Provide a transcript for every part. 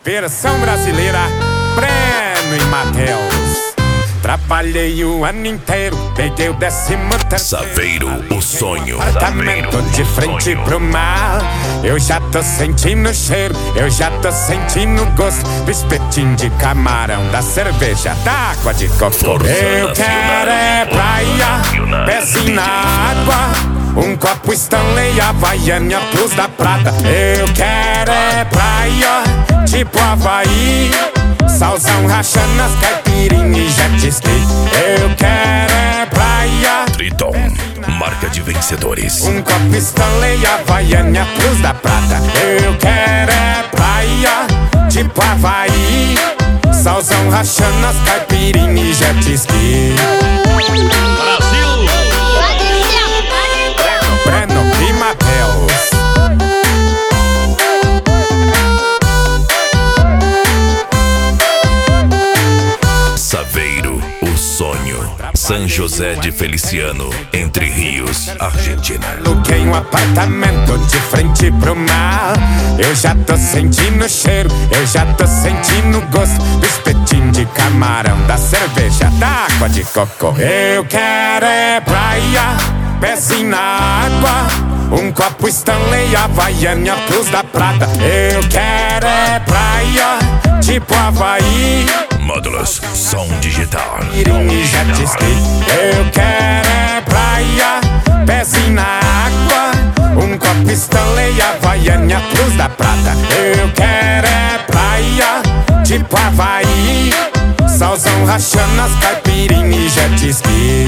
Versão brasileira, Breno e Matheus. Trabalhei o ano inteiro, peguei o 13º. Saveiro, o sonho. Apartamento de frente pro mar. Eu já tô sentindo o cheiro, eu já tô sentindo o gosto do espetinho de camarão, da cerveja, da água de coco. Força Eu quero é praia, pezinho na água, um copo Stanley, Havaiana Plus da Prata. Eu quero é praia, tipo Havaí, salzão rachando as caipirinhas e jet ski. Eu quero é praia, Triton, marca de vencedores. um copo Stanley, Havaiana Plus da Prata. Eu quero é praia, tipo Havaí, salzão rachando as caipirinhas e jet ski. Breno e Matheus. Saveiro, o sonho. São José de Feliciano, Entre Rios, Argentina. Aluguei um apartamento de frente pro mar. Eu já tô sentindo o cheiro, eu já tô sentindo o gosto do espetinho de camarão, da cerveja, da água de coco. Eu quero é praia, pezinho na água, um copo Stanley, Havaiana Plus da Prata. Eu quero é praia, tipo Havaí, Módulos, som digital. e jet ski. Eu quero é praia, pezinho na água, um copo Stanley, Havaiana Plus da Prata. Eu quero é praia, tipo Havaí, salzão rachando as caipirinhas e jet ski.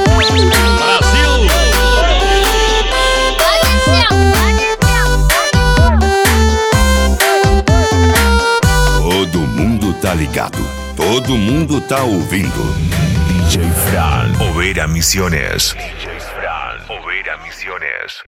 Todo mundo tá ligado, todo mundo tá ouvindo. DJ Fran, Oveira Misiones. DJ Fran, Oveira Misiones.